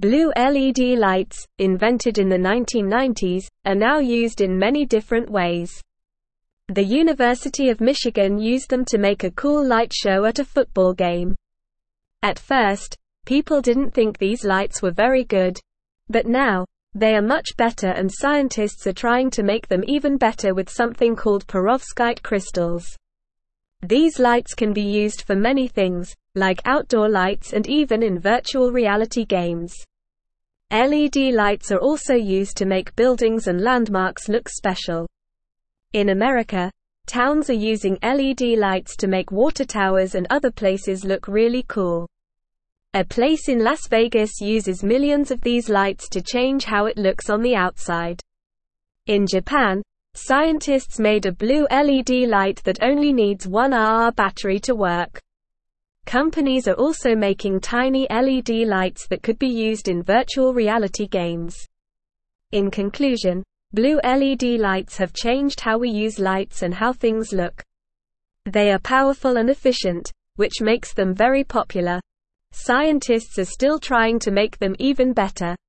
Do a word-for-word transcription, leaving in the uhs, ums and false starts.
Blue L E D lights, invented in the nineteen nineties, are now used in many different ways. The University of Michigan used them to make a cool light show at a football game. At first, people didn't think these lights were very good. But now, they are much better, and scientists are trying to make them even better with something called perovskite crystals. These lights can be used for many things, like outdoor lights and even in virtual reality games. L E D lights are also used to make buildings and landmarks look special. In America, towns are using L E D lights to make water towers and other places look really cool. A place in Las Vegas uses millions of these lights to change how it looks on the outside. In Japan, scientists made a blue L E D light that only needs one hour battery to work. Companies are also making tiny L E D lights that could be used in virtual reality games. In conclusion, blue L E D lights have changed how we use lights and how things look. They are powerful and efficient, which makes them very popular. Scientists are still trying to make them even better.